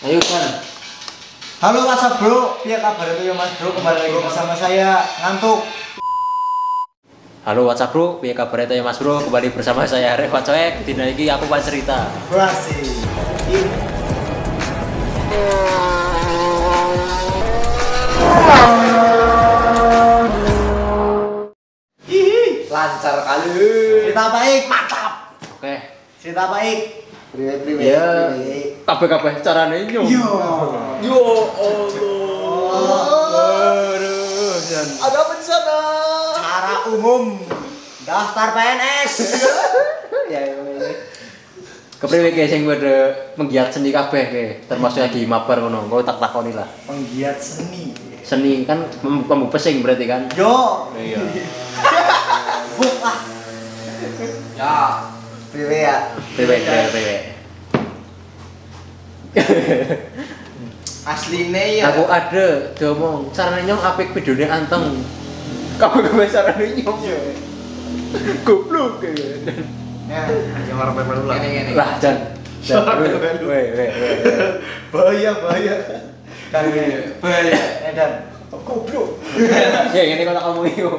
Ayo kan. Halo WhatsApp bro, piye kabar itu ya Mas Bro? Kembali lagi bersama saya Ngantuk. Halo WhatsApp bro, piye kabar itu ya Mas Bro? Kembali bersama saya Reva Coek. Dina iki aku pan cerita. Asik. Lancar kali. Cerita baik, mantap. Oke. Cerita baik. Priwe. Ya. Kabeh-kabeh carane nyong. Yo. Yo Allah. Aduh, Jan. Ada apa di sana? Cara umum daftar PNS. Ya ini. Kepriwe ge sing pada penggiat seni kabeh ge, termasuk lagi mabar ngono. Engko tak takoni lah. Penggiat seni. Seni kan kamu pesing berarti kan? Yo. Iya. Buk ah. Ya. Priwe ya. Priwe. Asline ya. Aku ada diomong carane nyong apik videone anteng. Kabeh carane nyong. Goblok ya. Ya. Yang orang melu lah. Ngene. Lah Jan. Weh. Bahaya. Dan bahaya. Edan. Goblok. Ya ngene kok tak omongi yo.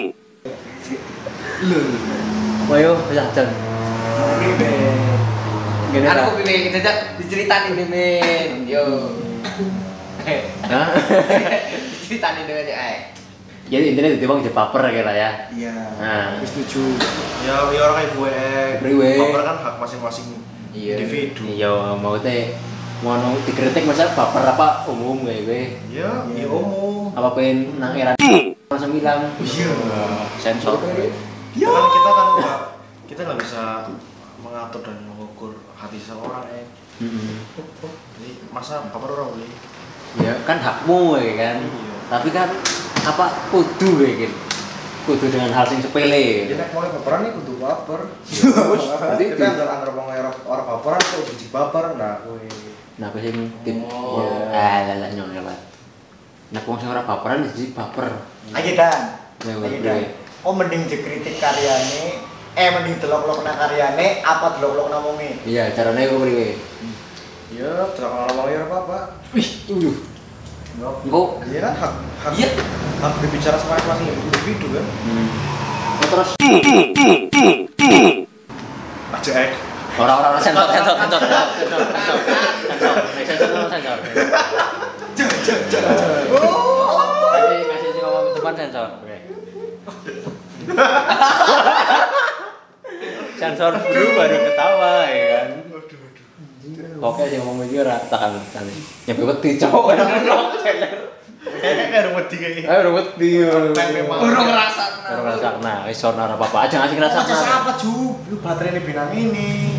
Ayo, ya Jan. Priwe. Gini Aku lah. pilih jajak diceritain Mimin. Yo. Hah? Diceritain dhewe ae. Ya intinya di bang baper kayak lah ya. Iya. Nah. Setuju. Ya orang kayak gue Priwe. baper kan hak masing-masing Iya. individu. Iya, mau teh mau dikritik masa baper apa umum kayak gue. Ya umum. Apa pengen nang era langsung bilang. Iya. Sensor. Ya. Kan kita nggak bisa mengatur dan mengukur hati seseorang Jadi masa baper orang boleh. Ya kan hakmu ya kan. Iya. Tapi kan apa kudu ya gitu. Kudu dengan hal sing sepele. Jadi nek mulai baperan nih kudu baper. Berarti Kita anggap orang baperan kok jadi baper. Nah, gue. nah aku sing tim Oh. ya lah nyong lewat. Nah wong sing ora baperan jadi baper. Ayo Dan. Ya, Ayo betul. Dan. Oh mending dikritik karyane, mending delok-delokna karyane apa delok-delokna wonge. Iya, carane kok priwe? Ya, terang orang ya apa-apa. Wih, engko Iya kan hak Iya. hak berbicara sama masing-masing individu kan. Oh, terus Aja orang-orang sensor. Kasih sing ngomong depan sensor. Sensor dulu baru ketawa ya kan. Oke sih ngomong iki ora takan tane. Nyampe wedi cowok kayak rumah tiga ini. Ayo wedi. Urung ngrasakna. Ora ngrasakna, wis ora apa-apa. Aja ngasih ngrasakna. Aja siapa Ju? Lu baterainya benang ini.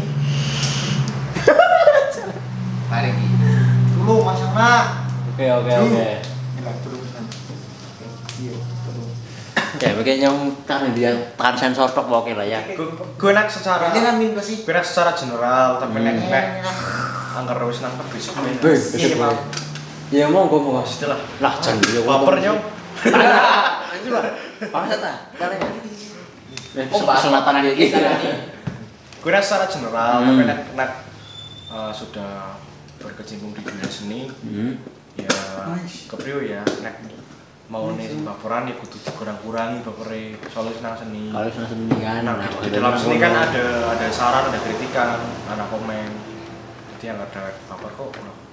Mari iki. Dulu Mas Ana. Oke. Gila, dulu pesan. Iya, dulu. Ya mungkin yang tahan dia tahan sensor tok oke lah ya. Gue nak secara Ini kan min pasti. gue nak secara general tapi nek angker wis nang basic Iya, Pak. Ya monggo. istilah Lah jan dia baper nyong. Anjir lah. Paksa ta? Caranya. Oh, Keselatan dia gitu. Gue nak secara general tapi nek sudah berkecimpung di dunia seni ya kepriwe ya nek mau nih baperan ya kudu dikurang-kurangi bapere soalnya senang seni. Kalau senang seni kan. Nah, di dalam seni kan ada saran, ada kritikan, ada komen. Jadi yang ada baper kok.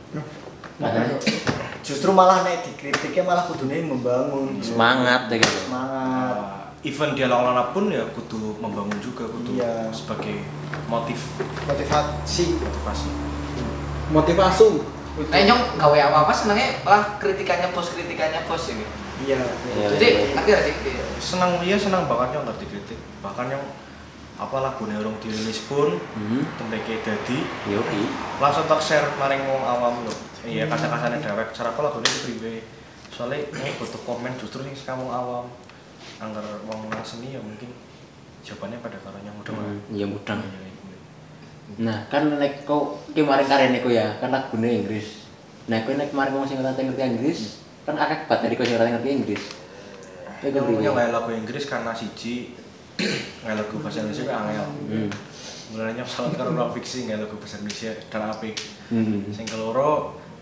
Justru malah nek dikritiknya malah kudune membangun. Semangat deh gitu. Semangat. Event dialog lana pun ya kudu membangun juga, kudu Iya. sebagai Motivasi. motivasi. Nah, nyong gawe apa-apa senengnya lah kritikannya bos ini. Iya. Jadi ngerti gak sih? Senang banget yang ngerti kritik. Bahkan yang apa lagu orang dirilis pun tembeke dadi Yoi. langsung tak share maring wong awam lho. Iya kasa-kasane dewek cara apa lagune priwe. Soalnya ini butuh komen justru sing kamu awam. Angger wong nang seni ya mungkin jawabannya pada karo yang udah Iya mudeng. Nah, kan nek kok ki maring karyane ku ya, kan lagune Inggris. Nah, kowe nek maring wong sing ngerti Inggris, kan akeh banget dari kowe sing ngerti Inggris. Itu punya lagu Inggris karena siji nggak lagu bahasa Indonesia kan angel. Mulanya pesawat karo fiksi nggak lagu bahasa Indonesia dan apik. Sing keloro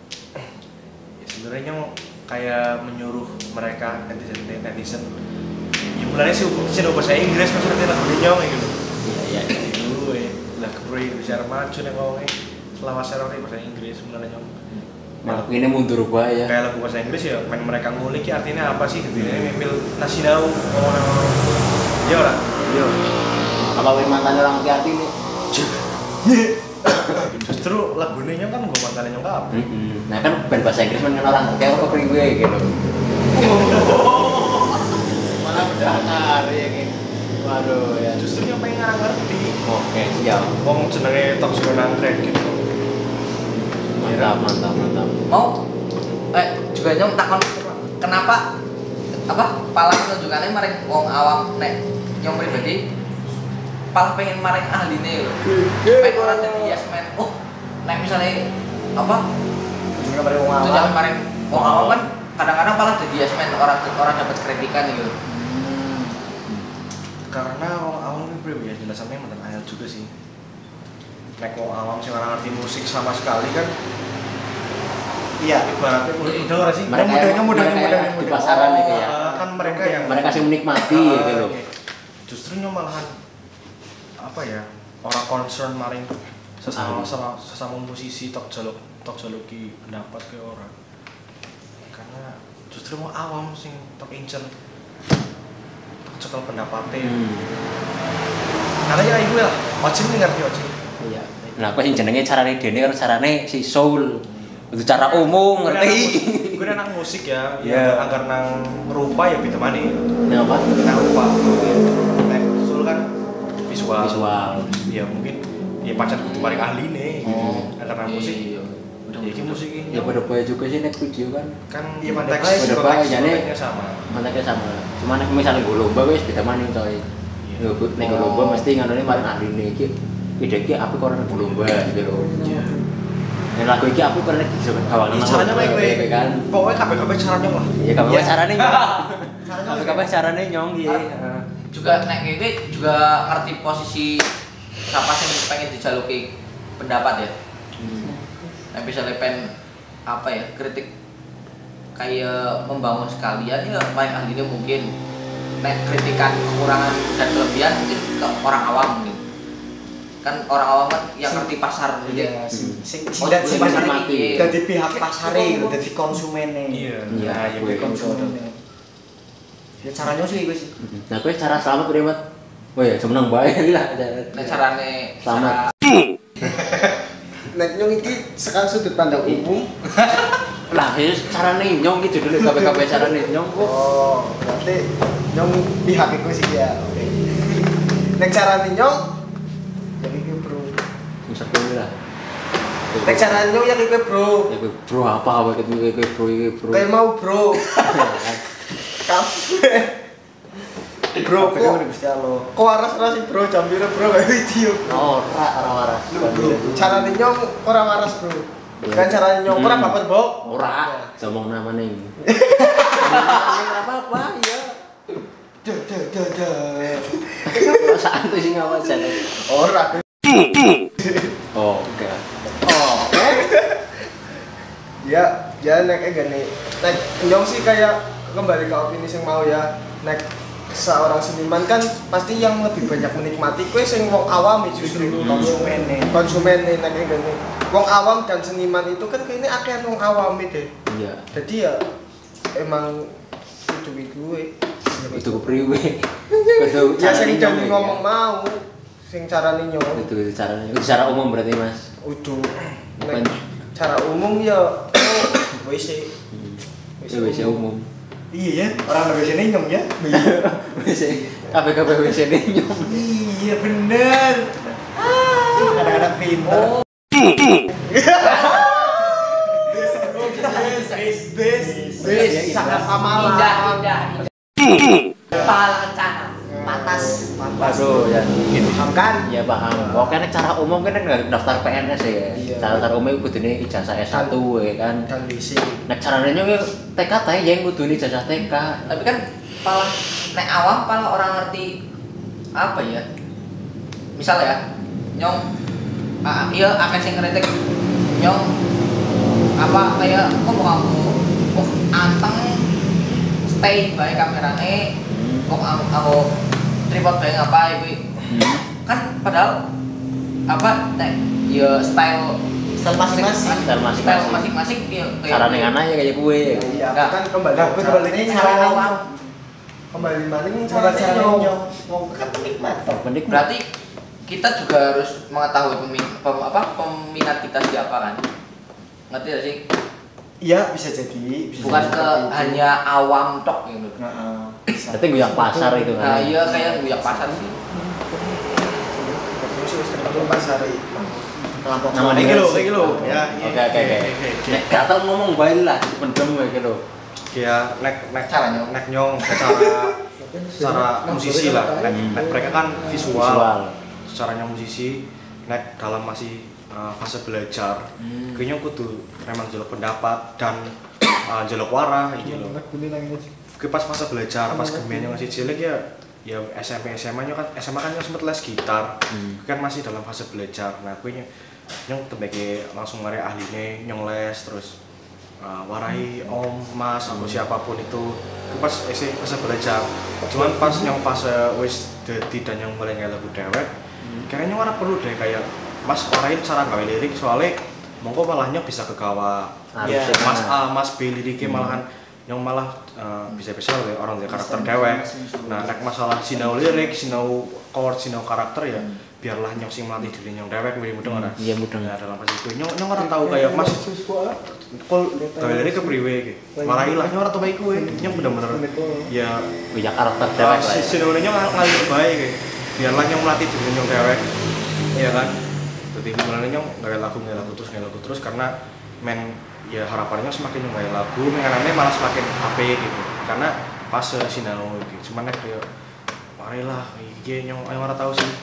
sebenarnya nyong kayak menyuruh mereka netizen ya mulanya sih bahasa Inggris pas ngerti lagu nyong gitu Iya. dulu lah kepri bicara maju nih ngomongnya selama serong bahasa Inggris mulanya nyong Malah ini mundur gua ya. kayak lagu bahasa Inggris ya main mereka ngulik ya artinya apa sih gitu ya ngambil nasi nau ngomong ya orang Yo. Apa wae mantan orang hati nih? justru lagunya nyong kan gue mantannya nyong apa Nah kan band bahasa Inggris kan orang kayak apa gue gitu. Malah berdasar ya gitu. Waduh ya. justru nyong pengen ngerti Oke, siap. ngomong jenenge tok suruh nangkret gitu Mantap. Mau juga nyong takon kenapa apa palah tunjukannya maring wong awam nek nyong pribadi palah pengen maring ahline lho. Pengen ora dadi yes man. Oh, nek misalnya apa Juga pada wong tunjukan awam. maring wong awam kan kadang-kadang palah dadi yes man orang dapat kritikan gitu. karena orang awam ini bro ya jelasannya mantan ayat juga sih nek wong awam sih orang ngerti musik sama sekali kan Iya. ibaratnya udah orang sih Mereka di pasaran itu ya. kan mereka yang Mereka sih menikmati gitu loh. justru malahan apa ya orang concern maring sesama musisi tok jaluki pendapat ke orang karena justru mau awam sing tok incer tok cekel pendapatnya karena ya ibu lah wajib nih ngerti wajib Iya. Nah, apa sih jenenge carane dene karo carane si soul. Itu cara umum ngerti. gue anak musik ya Iya. agar nang rupa ya bisa mani Nah, apa? nang rupa nek sul kan visual ya mungkin ya pacar kudu maring ahli nih agar nang musik Iya. ya ini musik ini Ya pada bae juga sih nek video kan. kan Iya, konteks pada bae, jane konteksnya sama Mantaknya sama. Cuma nek misalnya gue lomba wis beda maning coy. Iya. Nek gue lomba mesti nganone maring ahline iki. Ide iki apik karo nek lomba gitu loh. Iya. Nek lagu iki apik karo nek bisa kawal. Caranya baik baik kan. pokoknya kabeh caranya lah Ya kabeh Iya. carane nyong. Kabeh carane nyong iki. Juga nek iki juga ngerti posisi siapa sih yang pengen dijaluki pendapat ya. Nek misalnya pengen apa ya kritik kayak membangun sekalian ya paling ahlinya mungkin nek kritikan kekurangan dan kelebihan mungkin ke orang awam mungkin kan orang awam kan yang ngerti pasar gitu Iya, sing Oh, dan boleh sing pasar menikmati. iki dadi pihak pasare gitu, dadi konsumennya. iya Iya, nah ya gue gue Konsumennya. Ya caranya sih iku sih. Nah, kowe cara selamat udah mat. Oh ya, seneng bae lah. nek carane Selamat. Nek nyong iki sekarang sudut pandang umum. Lah, ya carane nyong iki judulnya kabeh carane nyong kok. Oh, berarti nyong pihak iku sih ya. Oke. Nek carane nyong ya iki bro. Bisa kowe lah. Nek carane nyong ya iki bro. Ya kowe bro apa kowe ketemu kowe bro. Kayak mau bro. Kabeh. Bro, kok Gusti Allah. Kok waras-waras sih bro, jam piro bro kayak video. Ora waras. Carane nyong ora waras bro. Kan carane nyong ora baper, Bok. Ora, ngomong namanya ini. Apa-apa ya. Perasaan tuh sih ngapa jane. Ora. Oke. Ya nek gini. Nek nyong sih kayak kembali ke opini sing mau ya. Nek seorang seniman kan pasti yang lebih banyak menikmati kue sing wong awam justru konsumennya nek gini. Wong awam dan seniman itu kan kayaknya akhirnya wong awam itu. Iya. Jadi ya emang itu gue. Itu priwe. Kudu Ya sing carane jadi ngomong mau sing carane nyong. Itu caranya. Itu cara umum berarti, Mas. Udah. Nek cara umum ya WC. Itu WC umum. Iya ya, orang WC ini nyong ya. WC. Kabeh WC nyom. Iya bener. Kadang-kadang pinter. Bes, sangat pamalan. indah pahala kencana patas Aduh, ya. Paham kan? Iya paham. Pokoknya cara umum kan daftar PNS ya. Iya. Cara umum kudune ijazah S1 ya kan. Dan WC. Nek carane nyong TK ta yang kudune ijazah TK. tapi kan palah nek awam palah orang ngerti apa ya misal ya nyong iya akan sing kritik nyong apa kayak kok mau kamu kok anteng stay bae kamerane kok aku tripod bae ngapain kuwi kan padahal apa ya style masing-masing ya carane ngana ya kayak gue Iya, kan kembali ini cara awam. Kembali maling cara nyong. Wong kan penikmat. berarti kita juga harus mengetahui peminat kita siapa kan ngerti gak sih Iya, bisa jadi. bukan ke hanya awam tok gitu Heeh. berarti gue yang pasar itu nah kan iya kayak guyak pasar sih Terus wis ketemu pasari. Kelompok Nama Iki dia lho, sih. iki lho. Ya, Oke. Nek gatel ngomong bae lah, pendem wae gitu. Ya nek Cara nyong. nyong secara musisi lah. Nek mereka kan visual. Secara nyong musisi nek dalam masih fase belajar. Kayaknya kudu memang jaluk pendapat dan jaluk warah iki lho. Oke pas fase belajar, pas kemen yang masih cilik ya SMP SMA nya kan SMA kan sempat les gitar. Kan masih dalam fase belajar. Nah, kuwi nyong tebeke langsung mari ahline nyong les terus warai om mas atau siapapun itu pas fase belajar. Cuman pas nyong fase wis dadi dan nyong mulai lagu dewek kayaknya ora perlu deh kayak mas warai cara gawe lirik soalnya mongko malahnya bisa kegawa mas A mas B liriknya malahan yang malah bisa-bisa orang dari karakter dewek. Nah, nek masalah sinau lirik, sinau chord, sinau karakter ya biarlah nyong sing melatih diri nyong dewek mudeng ora. Iya mudeng. Nah, dalam pas itu nyong ora tahu kayak Mas kol gawe lirik kepriwe iki. Malah ilah nyong ora tau bae kuwe. Nyong bener-bener ya Punya karakter dewek lah. ya. sinau nyong ngalir bae iki. Biarlah nyong melatih diri nyong dewek. Iya kan? Dadi mulane nyong gawe lagu terus karena men ya harapannya semakin nyong gawe lagu mengenane malah semakin apik gitu karena fase sinau iki cuman nek yo marilah iki nyong ora tau sih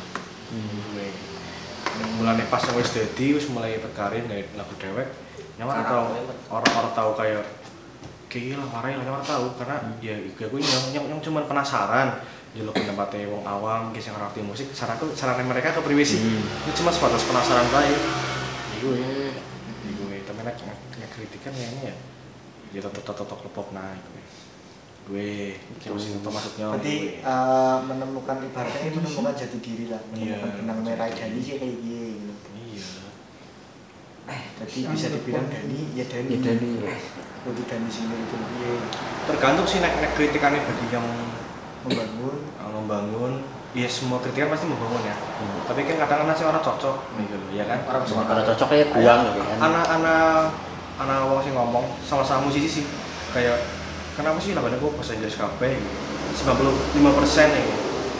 mulane pas wis dadi wis mulai berkarir gawe lagu dewek nyong ora tau kayak gila marilah nyong ora tau karena ya iku nyong cuman penasaran jeluk pendapatnya wong awam ki sing ngerti musik carane mereka kepriwe sih itu cuma sebatas penasaran bae iku tapi nek kritikan kayaknya ya tetap lepok naik gue masih itu maksudnya Berarti menemukan ibaratnya menemukan jati diri lah, menemukan benang merah Dani sih kayak gini. iya Jadi bisa dibilang Dani ya Dani. Ya Dani. Untuk Dani sini itu dia tergantung sih nek kritikannya bagi yang membangun. ya semua kritikan pasti membangun ya tapi kan kadang-kadang sih orang cocok gitu loh ya kan Kalau cocok kayak guang gitu kan. anak wong sih ngomong sama-sama musisi sih kayak kenapa sih lagunya kok bahasa Inggris kabeh 95% ya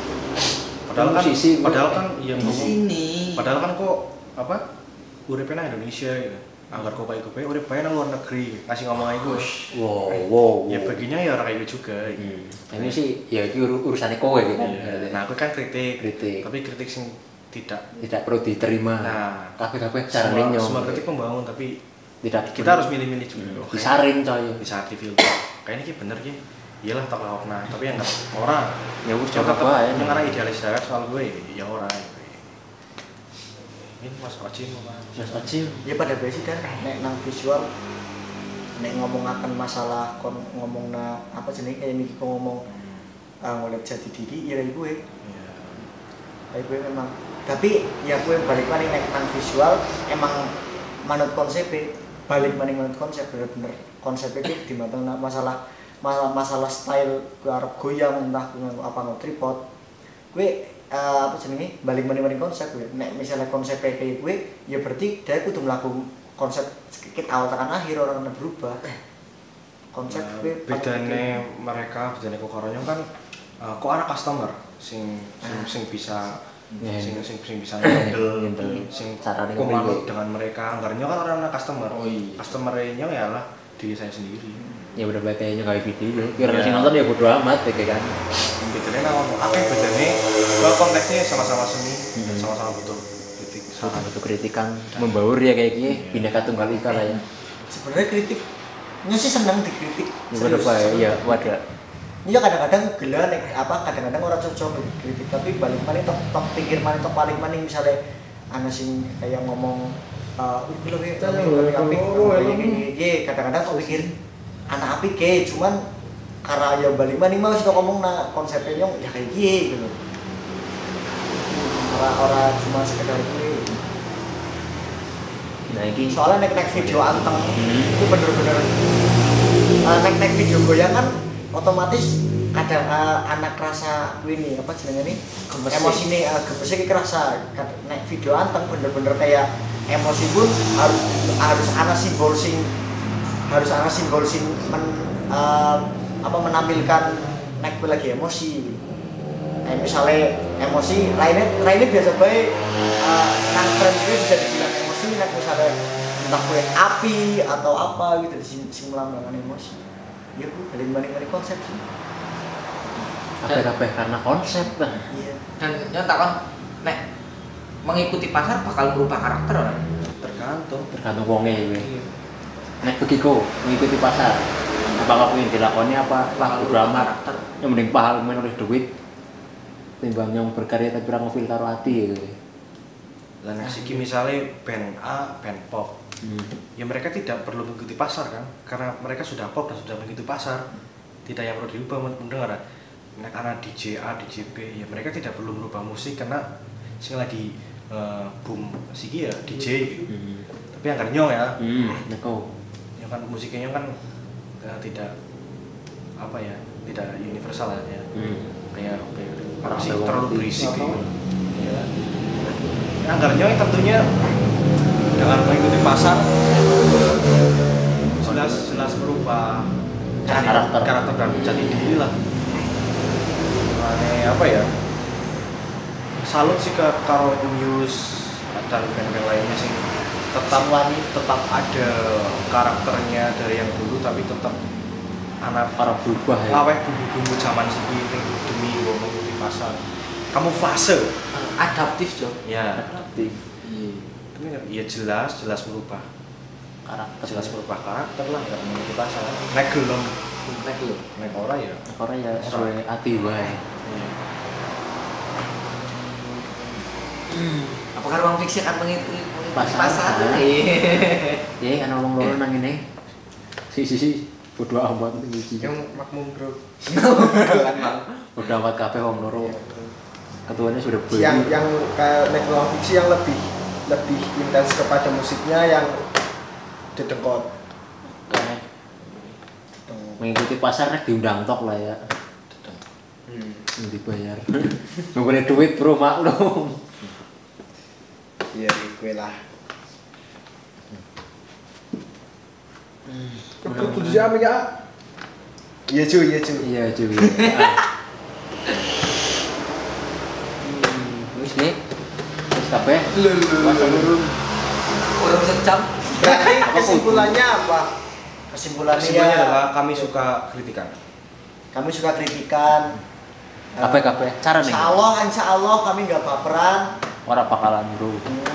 padahal kan iya di sini padahal kan kok apa uripnya nang Indonesia gitu agar kok baik kowe urip bae nang luar negeri kasih ngomong iku Wow. ya baginya ya orang kayak gitu juga Ini sih ya itu urusannya kowe gitu kan. nah aku kan kritik Kritik. tapi kritik sing tidak Perlu diterima. nah Kabeh carane nyong. semua kritik membangun tapi Tidak kita harus milih-milih juga disaring coy. bisa difilter kayaknya ini bener ki iyalah tak nah tapi yang enggak orang Ya wis coba coba bae. yang karena idealis dewek soal gue ya orang ini Mas Acim apa Mas Acim. Ya pada basic kan nek nang visual nek ngomongaken masalah kon ngomongna apa jenenge kayak niki kok ngomong ngoleh jati diri ya gue. ya Gue memang tapi ya gue balik maning nek nang visual emang manut konsepnya balik maning manut konsep bener-bener konsepnya di matang masalah style gue arep goyang entah apa no tripod gue apa jenenge balik maning konsep gue nek misalnya konsep kayak gue ya berarti dia kudu mlaku konsep sedikit awal tekan akhir orang berubah konsep gue bedane kok karonya kan kok ana customer sing bisa sing bisa handle sing carane komanut dengan mereka anggarnya kan orang customer customernya ya lah diri saya sendiri Ya udah baik kayaknya kayak video. Kira sing nonton ya bodo amat ya kan. bedanya nang bedane konteksnya sama-sama seni dan sama-sama butuh kritik Sama butuh kritikan membaur ya kayak gini Bhinneka Tunggal Ika lah ya. sebenarnya kritiknya sih senang dikritik Ya udah baik ya wadah. iya kadang-kadang gila nek apa kadang-kadang orang cocok kritik tapi balik maning tok pikir maning tok paling maning misalnya ana sing kayak ngomong gila we apik kadang-kadang kok pikir anak apik ke, cuman karena ya balik mana mau sih ngomong konsepnya ya kayak gini gitu. Orang cuma sekedar gue. Nah ini Soalnya nek video anteng itu bener-bener nek video goyang kan otomatis kadang anak rasa ini apa jenenge ini emosi ini gemesnya kerasa nek video anteng bener-bener kayak emosi pun harus ana simbol sing menampilkan nek gue lagi emosi. Misalnya emosi lainnya biasa baik nang friend gue bisa dibilang emosi nek misalnya entah gue api atau apa gitu sing melambangkan emosi. Ya bu, dari mana konsep sih. kabeh karena konsep lah. Iya. Dan nyata kan nek mengikuti pasar bakal merubah karakter orang. Tergantung wonge kuwi. Nek begiku mengikuti pasar. Apakah kuwi dilakoni apa lah drama karakter. Yang mending pahal menulis duit timbang yang berkarya tapi ora ngefil karo ati gitu. Lah nek siki misale band A, band pop. Ya mereka tidak perlu mengikuti pasar kan, karena mereka sudah pop dan sudah mengikuti pasar. Tidak yang perlu diubah mendengar. Nek ana DJ A, DJ B, ya mereka tidak perlu merubah musik karena sing lagi boom siki ya DJ gitu. Tapi yang nyong ya. Neko. Yang kan musiknya kan tidak apa ya, tidak universal ya. Kayak masih terlalu berisik gitu. Iya. Yang nyong tentunya dengan mengikuti pasar jelas merubah karakter dan jati diri lah. Apa ya, salut sih ke karo Muse dan band-band lainnya sih tetap ada karakternya dari yang dulu tapi tetap anak Para berubah ya. awet bumbu-bumbu zaman segini demi mengikuti pasar kamuflase Adaptif Jo. ya Adaptif. iya jelas merubah karakter lah nggak mengikuti pasar nek gelem nek ora ya Ora ya sesuai ati wae. Apakah ruang fiksi akan mengikuti Pasar. pasar? Ya kan ngomong loro nang ngene. Si bodo amat iki. Yang makmum bro. Bodo amat kabeh wong loro. Ketuanya sudah beli. Yang kayak nek ruang fiksi yang lebih intens kepada musiknya yang dedengkot. Mengikuti pasar nek diundang tok lah ya. Dibayar. Nggone duit bro maklum. Iya, gue lah. Kudu siapa ya? Iya cuy. Iya cuy. Wis nih. Wis kabeh. Masa urung. Orang sejam. Berarti kesimpulannya apa? Kesimpulannya adalah kami suka kritikan. kami suka kritikan. Kabeh cara nih. Insya Allah kami nggak baperan. Ora bakalan bro.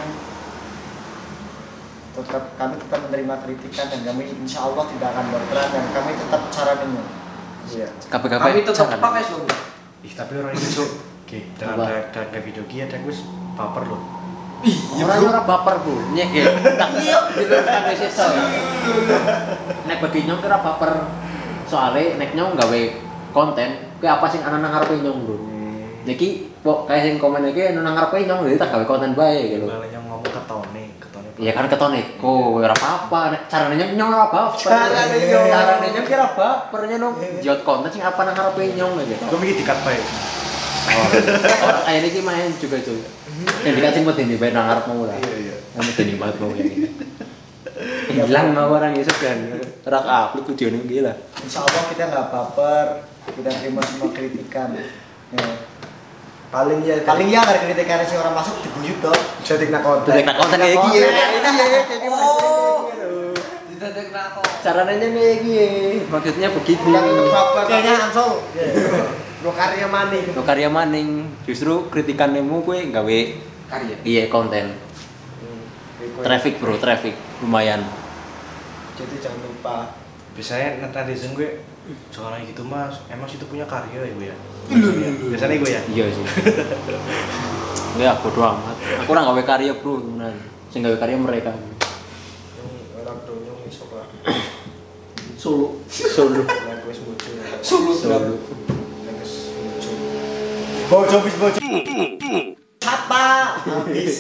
Kami tetap menerima kritikan dan kami insya Allah tidak akan berperan dan kami tetap cara demo. Iya. Kabeh Kami tetap pakai solo. Tapi orang itu oke dengan ada video kia ada gue baper loh. Ora baper bro. Nyek ya. Iya, kabeh sesuk. Nek bagi nyong ora baper. Soale nek nyong gawe konten, kuwi apa sing ana nang ngarepe nyong bro. Niki kok kayak sing komen iki ana nang ngarepe nyong lho tak gawe konten bae gitu. Malah yang ngomong ketone. Iya kan ketone. Kok ora apa-apa nek carane nyong ora baper. Carane nyong kira baper nyong jiot konten sing apa nang ngarepe nyong gitu. Gue mikir dikat bae. Orang kayak ini main juga cuy. Yang dikasih buat ini bayar nang ngarepmu lah. Iya. Kamu jadi banget mau yang ini. Hilang sama orang Yesus kan. Rak upload videonya gila. Insya Allah kita nggak baper, kita terima semua kritikan. Ya. Paling ya Ada kritikan sih orang masuk diguyub dong. jadi nak konten. Dedek konten kayak gini. Ini ya jadi Didadek nako. Caranya kayak gini. Maksudnya begitu. bukan untuk bapak Kayaknya Ansol. lo karya maning. Lo karya maning. Justru kritikanmu gue gawe Karya. iya konten. Traffic bro, traffic lumayan. Jadi jangan lupa. Biasanya netizen gue jangan gitu mas, emang situ punya karya ya gue ya. Biasanya gue ya. Iya sih. Enggak bodo amat. Aku ora gawe karya bro, temenan. Sing gawe karya mereka. Orang donyong iso Pak. Solo. Nek wis bojo. Solo. Nek wis bojo. Bojo bis bojo. Apa? Habis.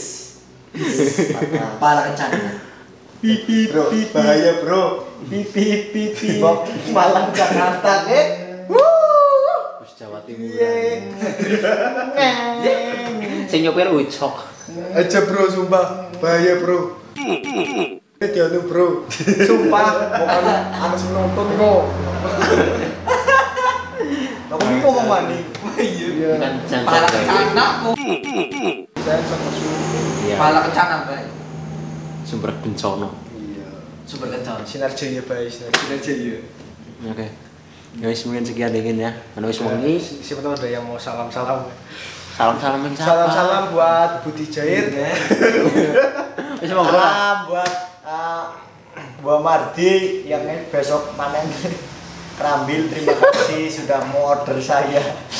Pala kencana. Pipi bahaya bro. Pipi. Malang Jakarta Terus Jawa Timur. Sing nyopir ucok. Aja bro, sumpah bahaya bro. Dianu bro, sumpah bukan anak sing nonton kok. Aku ini ngomong mandi. Iya. Kan jangan Pala sampai. kencana kok. Saya sama su. Iya. Pala kencana bae. Sumber bencana. Iya. Sumber kencana. Sinar Jaya bae, Sinar Jaya. Oke. Ya wis mungkin sekian dingin ya. Karena wis wengi. Siapa tahu ada yang mau salam-salam. Salam-salam yang siapa? Salam-salam buat Budi Jair. Wis monggo. Salam buat Bu Mardi yang besok panen kerambil. Terima kasih sudah mau order saya.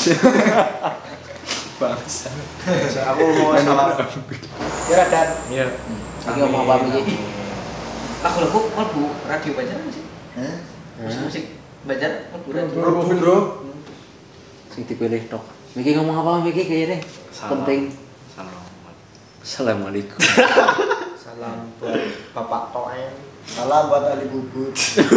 Bangsa. Aku mau salam. Ya dan Iya. Iki omong apa iki? Lagu-lagu mlebu radio Banjar sih. Hah? Musik Banjar mlebu radio. Bro. Sing dipilih tok. Miki ngomong apa Miki kayaknya Salam. penting. Salam. Assalamualaikum. Salam buat Bapak Toem. salam buat Ali Bubut.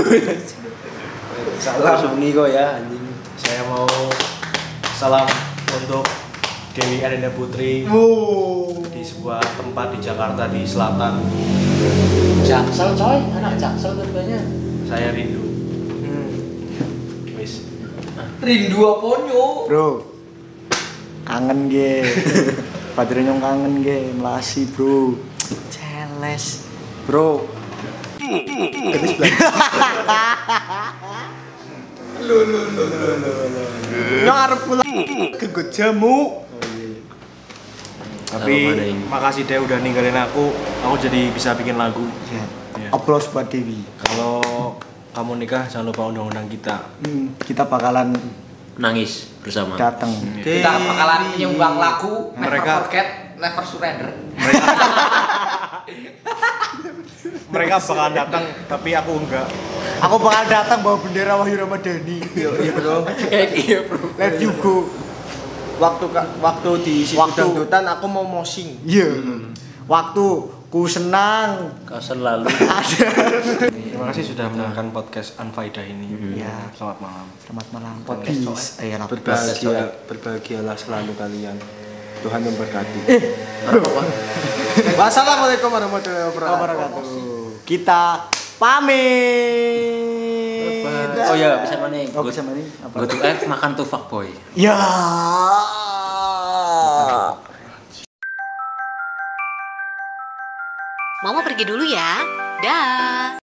Salam. Sumni kok ya anjing. Saya mau salam untuk Dewi Arenda Putri di sebuah tempat di Jakarta di selatan. Jaksel coy, anak Jaksel tentunya. Saya rindu. Wis. Rindu apa nyo? Bro. Kangen ge. Padre nyong kangen ge, melasi, Bro. Celes. Bro. Kedis belakang. Nyong arep pulang ke jamu. Tapi makasih Deh udah ninggalin aku jadi bisa bikin lagu. Iya. Aplaus buat Dewi. Kalau kamu nikah jangan lupa undang-undang kita. Kita bakalan Nangis bersama. datang. Kita bakalan nyumbang lagu Never Mereka- Forget, Never Surrender. Mereka bakalan datang tapi aku enggak. Aku bakal datang bawa bendera Wahyu Ramadhani. Iya, Bro. Iya, Bro. Let you go. Waktu di situ dangdutan aku mau mosing. Iya. Waktu ku senang. Kau selalu Terima kasih sudah mendengarkan podcast Anfaida ini. Iya. Selamat malam. Selamat malam. Podcast Iya, Berbahagialah selalu kalian. Tuhan memberkati. Wassalamualaikum warahmatullahi wabarakatuh. Kita pamit. Oh iya, bisa mana? Oh, bisa mana? Apa? Good makan tuh fuckboy. Ya. Mama pergi dulu ya. Dah.